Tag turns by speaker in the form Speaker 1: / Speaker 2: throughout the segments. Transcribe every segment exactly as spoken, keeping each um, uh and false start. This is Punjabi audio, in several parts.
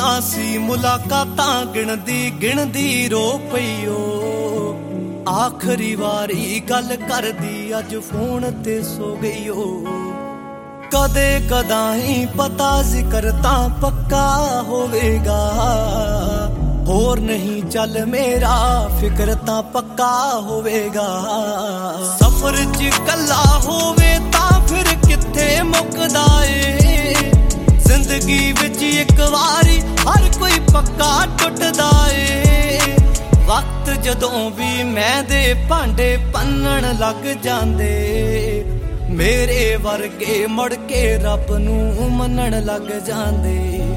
Speaker 1: ਕੀਤੀਆਂ ਸੀ ਮੁਲਾਕਾਤਾਂ ਗਿਣਦੀ ਗਿਣਦੀ ਰੋ ਪਈਓ ਆਖਰੀ ਵਾਰੀ ਗੱਲ ਕਰਦੀ ਅੱਜ ਫੋਨ ਤੇ ਸੋ ਗਈਓ ਕਦੇ ਕਦਾਈ ਪਤਾ ਜ਼ਿਕਰ ਤਾਂ ਪੱਕਾ ਹੋਵੇਗਾ ਹੋਰ ਨਹੀਂ ਚੱਲ ਮੇਰਾ ਫਿਕਰ ਤਾਂ ਪੱਕਾ ਹੋਵੇਗਾ ਸਫ਼ਰ 'ਚ ਕੱਲਾ ਹੋਵੇ ਤਾਂ ਫਿਰ ਕਿੱਥੇ ਮੁੱਕਦਾ ਏ ਜ਼ਿੰਦਗੀ ਵਿੱਚ ਇੱਕ ਵਾਰੀ ਹਰ ਕੋਈ ਪੱਕਾ ਟੁੱਟਦਾ ਏ ਵਕਤ ਜਦੋਂ ਵੀ ਮੈਂ ਦੇ ਭਾਂਡੇ ਪੰਨਣ ਲੱਗ ਜਾਂਦੇ ਮੇਰੇ ਵਰਗੇ ਮੁੜ ਕੇ ਰੱਬ ਨੂੰ ਮੰਨਣ ਲੱਗ ਜਾਂਦੇ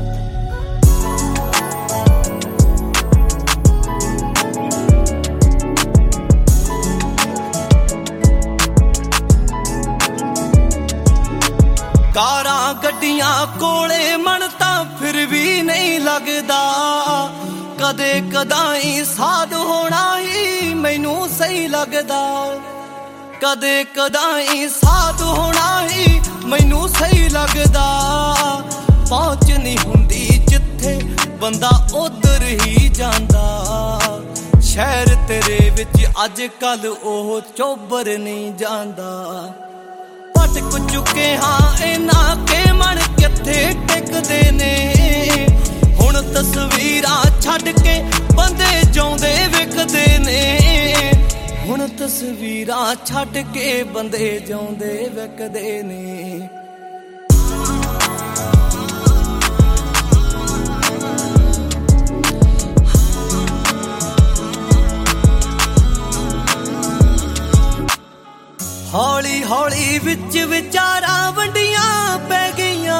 Speaker 1: ਕਾਰਾਂ ਗੱਡੀਆਂ ਕੋਲੇ ਮਨ ਤਾਂ ਫਿਰ ਵੀ ਨਹੀਂ ਲੱਗਦਾ ਕਦੇ ਕਦਾਈ ਸਾਧ ਹੋਣਾ ਹੀ ਮੈਨੂੰ ਸਹੀ ਲੱਗਦਾ ਕਦੇ ਕਦਾਈ ਸਾਧ ਹੋਣਾ ਹੀ ਮੈਨੂੰ ਸਹੀ ਲੱਗਦਾ ਪਹੁੰਚ ਨਹੀਂ ਹੁੰਦੀ ਜਿੱਥੇ ਬੰਦਾ ਉਧਰ ਹੀ ਜਾਂਦਾ ਸ਼ਹਿਰ ਤੇਰੇ ਵਿੱਚ ਅੱਜ ਕੱਲ ਉਹ ਚੋਬਰ ਨਹੀਂ ਜਾਂਦਾ ਭਟਕ ਚੁੱਕੇ ਹਾਂ ਇਹਨਾਂ ਕੇ ਮਨ ਕਿੱਥੇ ਟਿਕਦੇ ਨੇ ਹੁਣ ਤਸਵੀਰਾਂ ਛੱਡ ਕੇ ਬੰਦੇ ਜਿਉਂਦੇ ਵਿਕਦੇ ਨੇ ਹੁਣ ਤਸਵੀਰਾਂ ਛੱਡ ਕੇ ਬੰਦੇ ਜਿਉਂਦੇ ਵਿਕਦੇ ਨੇ ਹੌਲੀ ਹੌਲੀ ਵਿੱਚ ਵਿਚਾਰਾਂ ਵੰਡੀਆਂ ਪੈ ਗਈਆਂ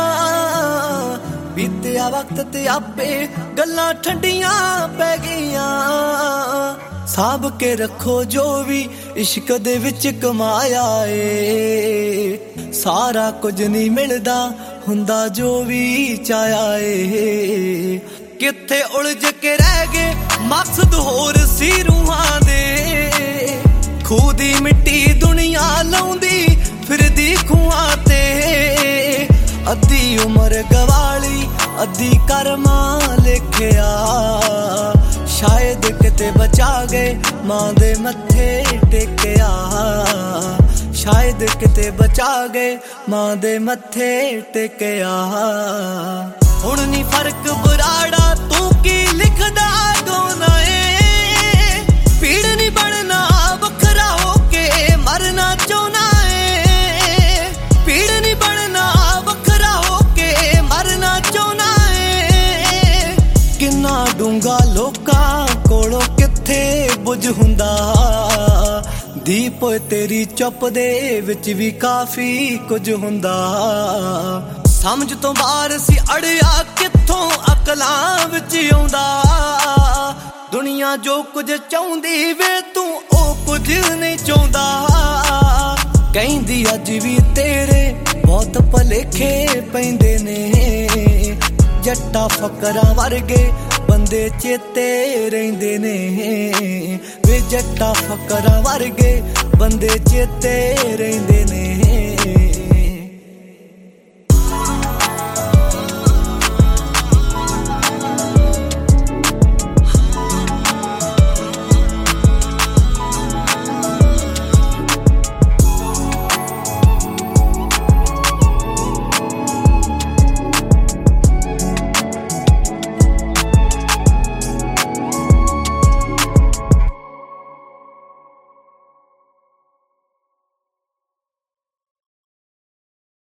Speaker 1: ਬੀਤਿਆ ਵਕਤ ਤੇ ਆਪੇ ਗੱਲਾਂ ਠੰਡੀਆਂ ਪੈ ਗਈਆਂ ਸਾਂਭ ਕੇ ਰੱਖੋ ਜੋ ਵੀ ਇਸ਼ਕ ਦੇ ਵਿੱਚ ਕਮਾਇਆ ਏ ਸਾਰਾ ਕੁਝ ਨਹੀਂ ਮਿਲਦਾ ਹੁੰਦਾ ਜੋ ਵੀ ਚਾਹਿਆ ਏ ਕਿੱਥੇ ਉਲਝ ਕੇ ਰਹਿ ਗਏ ਮਕਸਦ ਹੋਰ ਸੀ ਰੂਹਾਂ ਦੇ ਖੂਹ ਦੀ ਮਿੱਟੀ ਦੁਨੀਆ ਲਾਉਂਦੀ ਫਿਰਦੀ ਖੂਹਾਂ ਤੇ ਅੱਧੀ ਉਮਰ ਗਵਾਲੀ ਅੱਧੀ ਕਰਮਾਂ ਲਿਖਿਆ ਸ਼ਾਇਦ ਕਿਤੇ ਬਚਾ ਗਏ ਮਾਂ ਦੇ ਮੱਥੇ ਟੇਕਿਆ ਸ਼ਾਇਦ ਕਿਤੇ ਬਚਾ ਗਏ ਮਾਂ ਦੇ ਮੱਥੇ ਟੇਕਿਆ ਹੁਣ ਨੀ ਫਰਕ ਬਰਾੜਾ ਤੂੰ ਕੀ ਲਿਖਦਾ ਗਾਉਣਾ ਏ ਪੀੜ ਨੀ ਬਣਨਾ ਵੱਖਰਾ ਹੋ ਕੇ ਮਰਨਾ ਚਾਹੁੰਦਾ ਏ ਪੀੜ ਨੀ ਬਣਨਾ ਵੱਖਰਾ ਹੋ ਕੇ ਮਰਨਾ ਚਾਹੁੰਦਾ ਏ ਕਿੰਨਾ ਡੂੰਗਾ ਲੋਕਾਂ ਕੋਲੋਂ ਕਿੱਥੇ ਬੁਝ ਹੁੰਦਾ ਦੀਪ ਤੇਰੀ ਚੁੱਪ ਦੇ ਵਿੱਚ ਵੀ ਕਾਫੀ ਕੁਝ ਹੁੰਦਾ ਸਮਝ ਤੋਂ ਬਾਹਰ ਸੀ ਅੜਿਆ ਕਿੱਥੋਂ ਅਕਲਾਂ ਵਿੱਚ ਆਉਂਦਾ ਦੁਨੀਆ ਜੋ ਕੁਝ ਚਾਹੁੰਦੀ ਵੇ ਤੂੰ ਉਹ ਕੁਝ ਨਹੀਂ ਚਾਹੁੰਦਾ ਕਹਿੰਦੀ ਅੱਜ ਵੀ ਤੇਰੇ ਬਹੁਤ ਭਲੇਖੇ ਪੈਂਦੇ ਨੇ ਜੱਟਾ ਫਕਰਾਂ ਵਰਗੇ ਬੰਦੇ ਚੇਤੇ ਰਹਿੰਦੇ ਨੇ ਵੇ ਜੱਟਾ ਫਕਰਾਂ ਵਰਗੇ ਬੰਦੇ ਚੇਤੇ ਰਹਿੰਦੇ ਨੇ